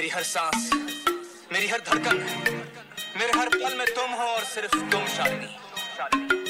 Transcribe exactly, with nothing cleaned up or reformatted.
मेरी हर सांस, मेरी हर धड़कन, मेरे हर पल में तुम हो और सिर्फ तुम शालिनी।